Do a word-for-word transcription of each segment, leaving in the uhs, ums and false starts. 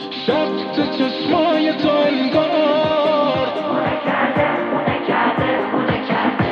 شب تو چشمای تو انگار خونه کرده خونه کرده خونه کرده.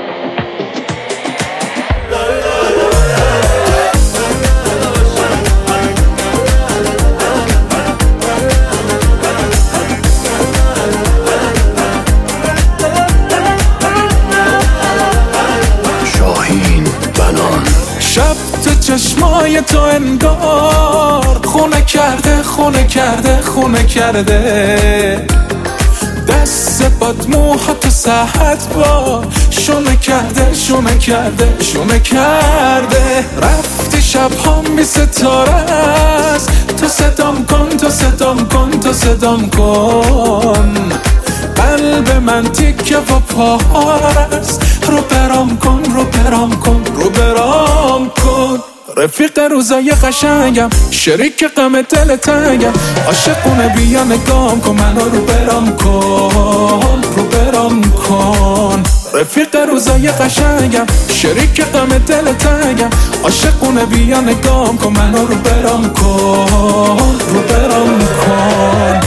شاهین بنان. شب تو چشمای تو انگار خونه کرده خونه کرده خونه کرده. دست باد موها تو ساحت با شونه کرده شونه کرده شونه کرده. رفتی شبهام بی ستاره است، تو صدام کن تو صدام کن تو صدام کن. قلب من تیکه و پاهار است، رو برام کن رو برام کن رو برام کن. رفیق روزای قشنگم، شریک غم دل تنگم، عاشقونه بیا نگام کن منو رو برام کن رو برام کن. رفیق روزای قشنگم، شریک غم دل تنگم، عاشقونه بیا نگام کن منو رو برام کن رو برام کن.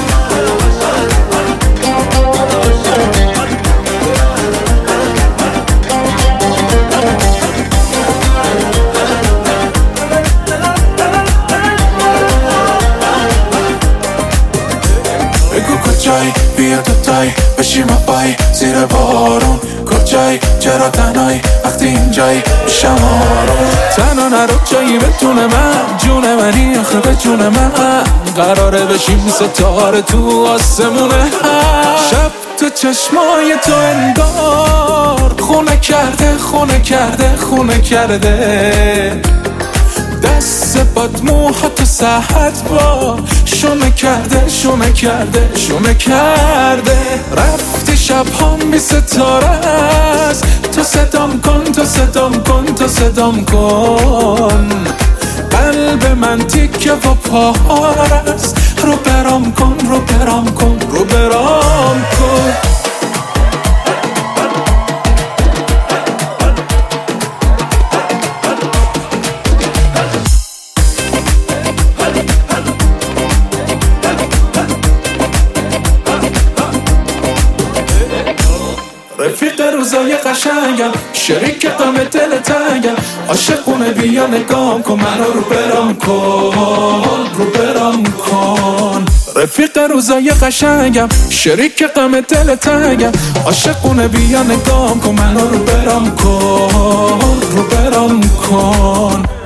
کجای بیا تو تای بشیم پای زیر بارون. کجای چرا تنهایی وقتی اینجایی میشم آروم. تنها نرو جایی بتونه من جون منی آخه به جون من قراره بشیم ستاره تو آسمونه. شب تو چشمای تو انگار خونه کرده خونه کرده خونه کرده. دست باد موها تو ساحت با شونه کرده شونه کرده شونه کرده. رفتی شبهام بی ستاره است، تو صدام کن تو صدام کن تو صدام کن. قلب من تیکه و پاهار است، رو برام کن رو برام کن رو برام کن. رفیق روزای قشنگم، شریک غم دل تنگم، عاشقونه بیا نگام کن منو رو برام کن رو برام کن. رفیق روزای قشنگم، شریک غم دل تنگم، عاشقونه بیا نگام کن منو رو برام کن رو برام کن.